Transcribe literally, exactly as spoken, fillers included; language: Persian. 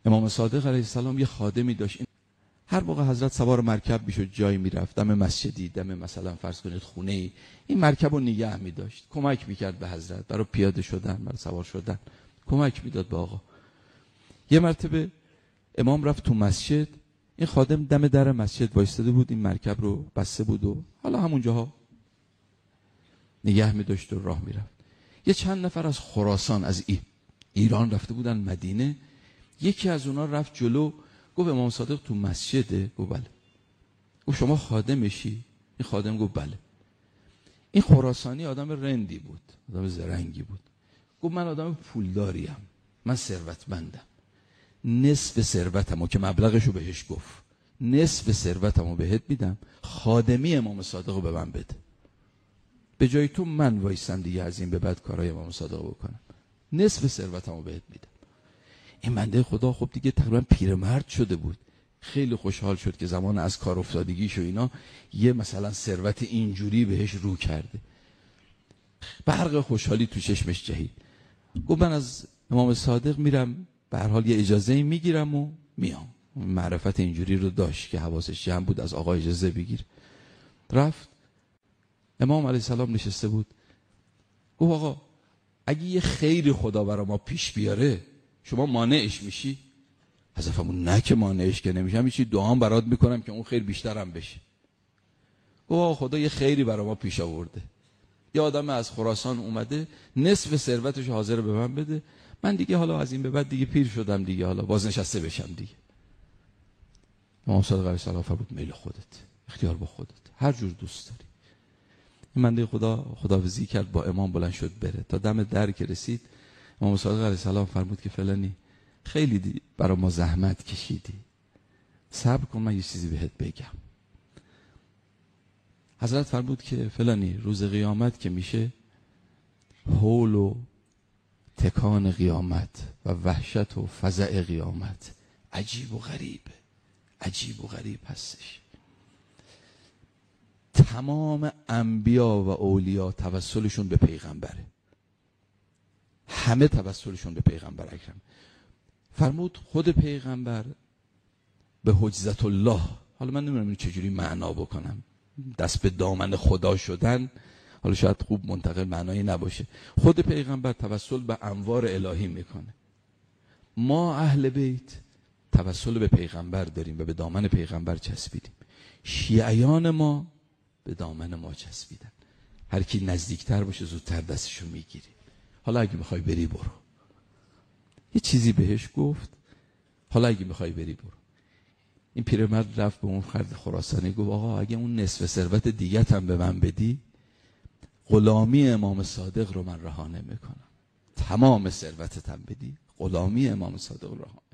امام صادق علیه السلام یه خادمی داشت، هر موقع حضرت سوار مرکب میشد جایی میرفت، دم مسجدی، دم مثلا فرض کنید خونه ای، این مرکب رو نگه میداشت، کمک میکرد به حضرت برای پیاده شدن، برای سوار شدن، کمک میداد به آقا. یه مرتبه امام رفت تو مسجد، این خادم دم در مسجد وایستاده بود، این مرکب رو بسته بود و حالا همونجاها نگه میداشت و راه میرفت. یه چند نفر از خراسان، از ای ایران رفته بودن مدینه، یکی از اونا رفت جلو، گفت امام صادق تو مسجده؟ گفت بله. گفت شما خادمشی؟ این خادم گفت بله. این خراسانی آدم رندی بود، آدم زرنگی بود. گفت من آدم پولداریم، من ثروتمندم، نصف ثروتمو که مبلغشو بهش گفت، نصف ثروتمو بهت میدم، خادمی امام صادق رو به من بده، به جای تو من وایسم دیگه از این به بعد کارهای امام صادق بکنم، نصف ثروتمو بهت میدم. این بنده خدا خب دیگه تقریبا پیرمرد شده بود، خیلی خوشحال شد که زمان از کار افتادگیش و اینا یه مثلا ثروت اینجوری بهش رو کرده، برق خوشحالی تو چشمش جهید. گفت من از امام صادق میرم، به هر حال یه اجازه میگیرم و میام. معرفت اینجوری رو داشت که حواسش جمع بود، از آقا اجازه بگیر. رفت، امام علیه السلام نشسته بود. گفت آقا اگه یه خیری خدا برای ما پیش بیاره شما مانعش میشی؟ حضرت فرمود نه که مانعش که نمیشم، چی دعام برات میکنم که اون خیر بیشترم بشه. گفت آقا خدا یه خیری برای ما پیش آورده، یه آدم از خراسان اومده نصف ثروتش حاضر به من بده، من دیگه حالا از این به بعد دیگه پیر شدم دیگه، حالا بازنشسته بشم دیگه. امام صادق علیه السلام فرمود میل خودت، اختیار با خودت، هر جور دوست داری. این بنده خدا خداحافظی کرد با امام، بلند شد بره. تا دم در که رسید امام صادق علیه السلام فرمود که فلانی خیلی دی برای ما زحمت کشیدی، صبر کن من یه چیزی بهت بگم. حضرت فرمود که فلانی روز قیامت که میشه، هول و تکان قیامت و وحشت و فزع قیامت عجیب و غریبه، عجیب و غریب هستش. تمام انبیا و اولیا توسلشون به پیغمبره، همه توسلشون به پیغمبر اکرم. فرمود خود پیغمبر به حجت الله، حالا من نمیدونم چجوری معنا بکنم، دست به دامن خدا شدن، حالا شاید خوب منتقل معنایی نباشه. خود پیغمبر توسل به انوار الهی میکنه. ما اهل بیت توسل به پیغمبر داریم و به دامن پیغمبر چسبیدیم. شیعیان ما به دامن ما چسبیدن، هر کی نزدیکتر باشه زودتر دستشو میگیری. حالا اگه میخوای بری برو، یه چیزی بهش گفت، حالا اگه میخوای بری برو. این پیرمرد رفت به اون فرد خراسانی گفت آقا اگه اون نصف ثروت دیگه هم به من بدی، غلامی امام صادق رو من رها نمیکنم. تمام ثروتت هم بدی، غلامی امام صادق رو رها